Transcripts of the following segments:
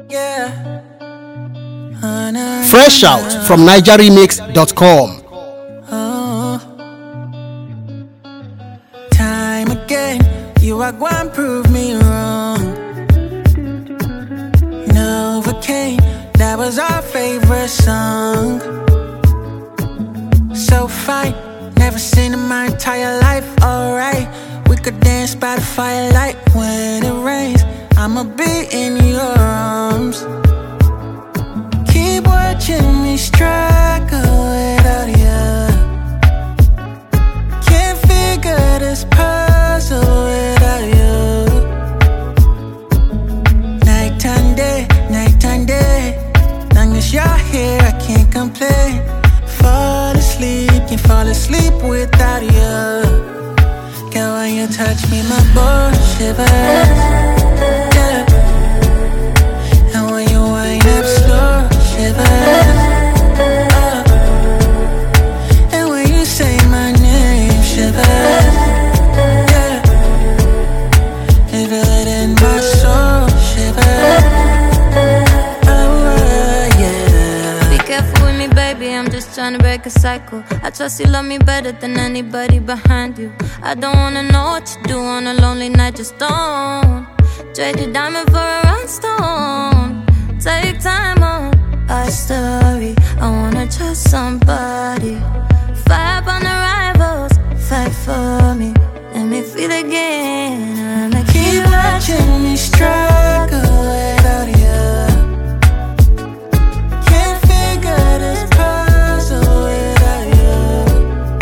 Yeah. Fresh out from NigerRemix.com. Time again, you are going to prove me wrong. Novocaine, that was our favorite song. So fine, never seen in my entire life. Alright, we could dance by the firelight. When it rains, I'ma be in your arms. Keep watching me struggle without you. Can't figure this puzzle without you. Nighttime, day. Long as you're here, I can't complain. Fall asleep, can't fall asleep without you. Girl, when you touch me, my bones shivers. And when you wind up slow, shivers. And when you say my name, shivers. You feel it in my soul, shivers. Be careful with me, baby, I'm just trying to break a cycle. I trust you love me better than anybody behind you. I don't wanna know what you do on a lonely night, just don't trade your diamond for a rhinestone. Take time on our story. I wanna trust somebody. Fire up on the rivals, fight for me. Let me feel again. I Keep watching me struggle without you. Can't figure this puzzle without you.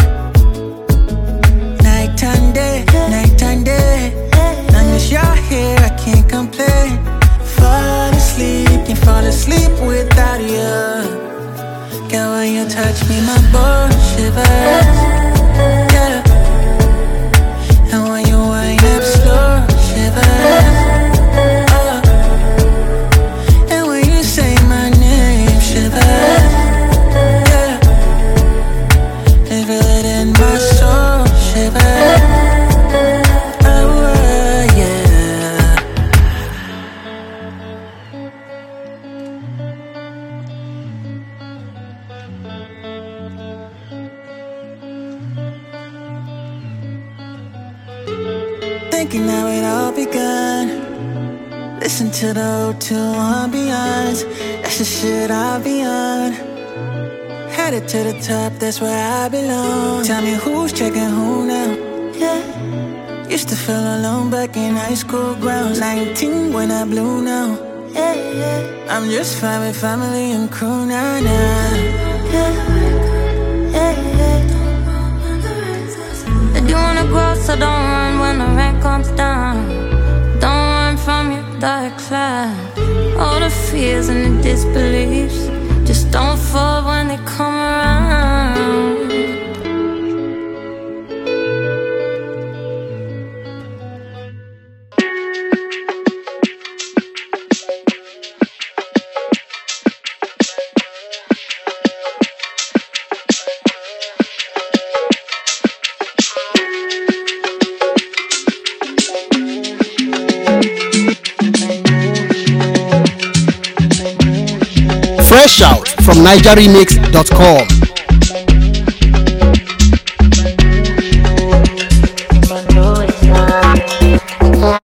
Nighttime, day. Long as you're here, I can't complain. Fall asleep, can't fall asleep without you. Girl, when you touch me, my bones shivers. Yeah. And when you wind up slow, shivers. And when you say my name, shivers. Yeah. You feel it in my soul, shivers. Thinking how it all begun. Listen to the O2 ambiance. That's the shit I'll be on. Headed to the top, that's where I belong. Tell me who's checking who now. Yeah. Used to feel alone back in high school grounds. 19 when I blew now. Yeah. I'm just fine with family and crew now. Said you wanna grow, so don't run when the rain comes down. Don't run from your dark cloud. All the fears and the disbeliefs, just don't fall when they come around. Fresh out from NigerRemix.com.